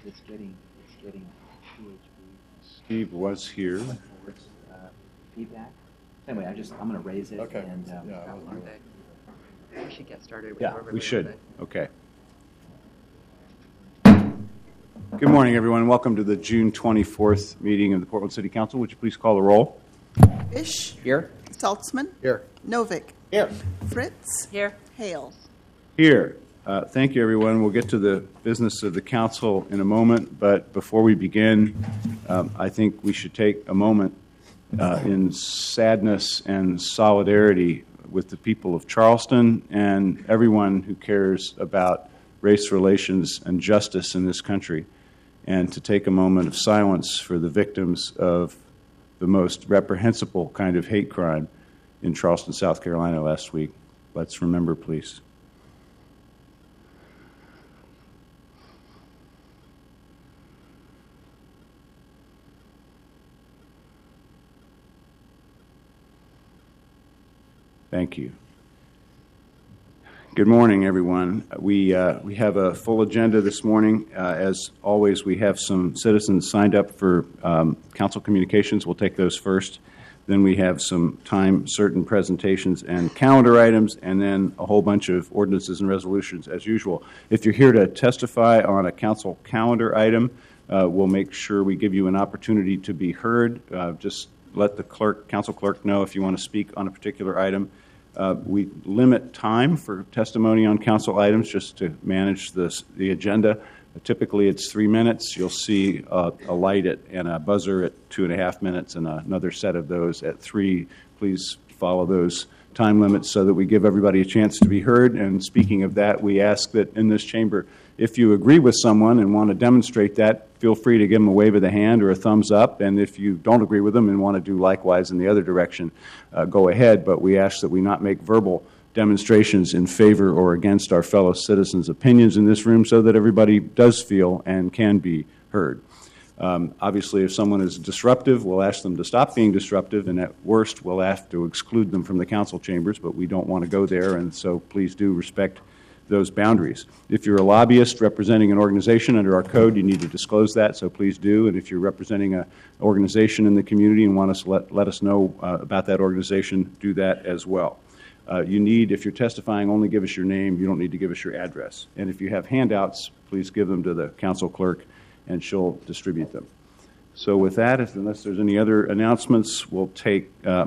It's getting PHB. Steve was here. Feedback. Anyway, I'm going to raise it. Okay. And, We should get started with Yeah, whoever we lives should. today. Okay. Good morning, everyone. Welcome to the June 24th meeting of the Portland City Council. Would you please call the roll? Ish. Here. Saltzman. Here. Novick. Here. Fritz. Here. Hale. Here. Thank you, everyone. We'll get to the business of the council in a moment, but before we begin, I think we should take a moment in sadness and solidarity with the people of Charleston and everyone who cares about race relations and justice in this country, and to take a moment of silence for the victims of the most reprehensible kind of hate crime in Charleston, South Carolina last week. Let's remember, please. Thank you. Good morning, everyone. We have a full agenda this morning. As always, we have some citizens signed up for council communications. We'll take those first. Then we have some time-certain presentations and calendar items, and then a whole bunch of ordinances and resolutions as usual. If you're here to testify on a council calendar item, we'll make sure we give you an opportunity to be heard. Just let the council clerk know if you want to speak on a particular item. We limit time for testimony on council items just to manage the agenda. Typically, it's 3 minutes. You'll see a light and a buzzer at 2.5 minutes and another set of those at 3. Please follow those time limits so that we give everybody a chance to be heard. And speaking of that, we ask that in this chamber, if you agree with someone and want to demonstrate that, feel free to give them a wave of the hand or a thumbs up. And if you don't agree with them and want to do likewise in the other direction, go ahead. But we ask that we not make verbal demonstrations in favor or against our fellow citizens' opinions in this room so that everybody does feel and can be heard. Obviously, if someone is disruptive, we'll ask them to stop being disruptive, and at worst, we'll have to exclude them from the council chambers, but we don't want to go there, and so please do respect those boundaries. If you're a lobbyist representing an organization under our code, you need to disclose that, so please do. And if you're representing an organization in the community and want us to let us know about that organization, do that as well. If you're testifying, only give us your name. You don't need to give us your address. And if you have handouts, please give them to the council clerk, and she'll distribute them. So with that, unless there's any other announcements, we'll take